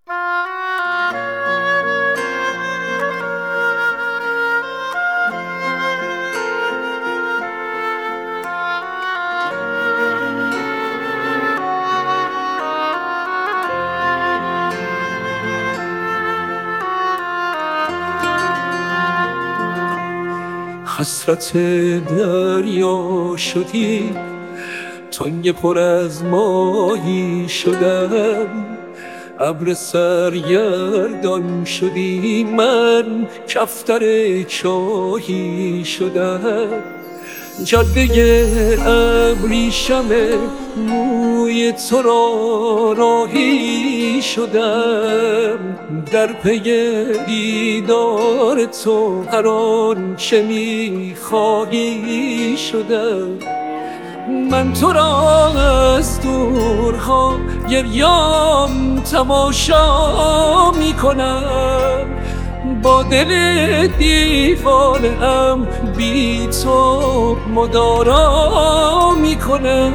حسرت دریا شدی، تنگ پر از ماهی شدم. ابر سرگردان شدی، من کفتر چاهی شدم. جاده ابریشم موی تو را راهی شدم. در پی دیدار تو هر آنچه می‌خواهی شدم. من تو را از دورها گریان تماشا می‌کنم. با دل دیوانه ام بی تو مدارا میکنم.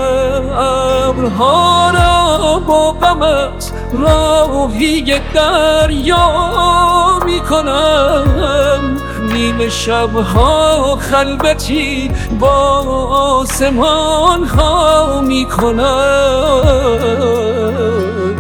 ابرها را با غمت راهی دریا میکنم. نیمه شبها خلوتی با آسمان ها میکنم.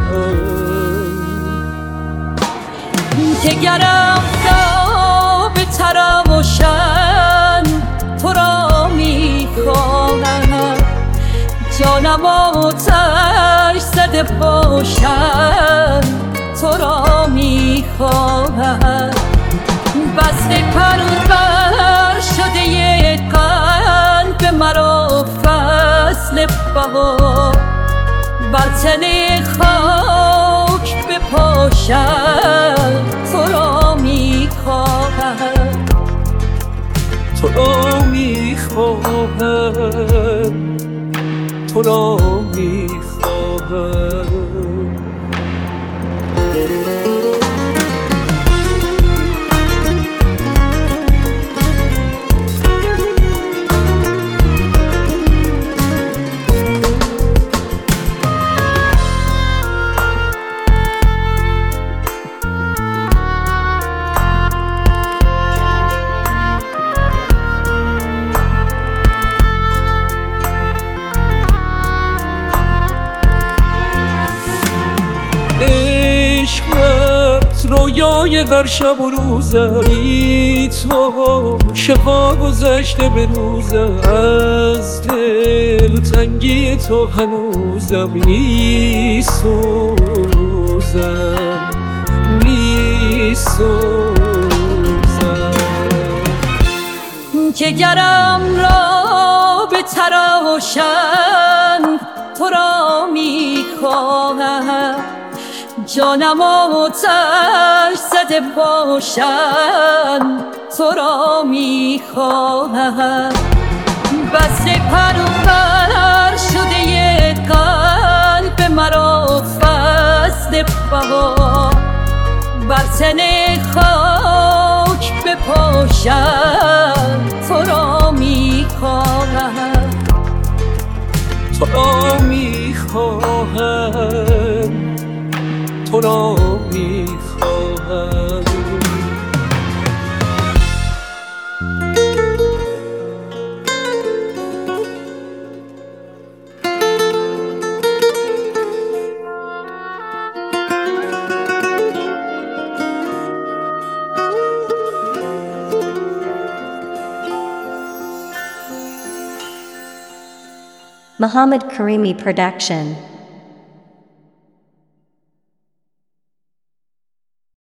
که گرم را به تراموشن تو را میخواهم. جانم آتش زده باشن تو را میخواهم. بسته پرور شده یک قلب مرا فصل بهار. بر تن خاک بپاشم تو را میخواهم. تو را میخواهم، تو را میخواهم. عشقت رویای در شب و روزم، بی تو شبا گذشته به روزم. از دل تنگی تو هنوزم میسوزم، میسوزم. که گرم را به تراشن تو را میخواهم. جانم آتش زده باشن تو را میخواهم. بسته پرور شده یک قلب مرا فصل بهار. بر تن خاک بپاشن تو را میخواهم. تو را میخواهم، تو را میخواهم. Muhammad Karimi Production.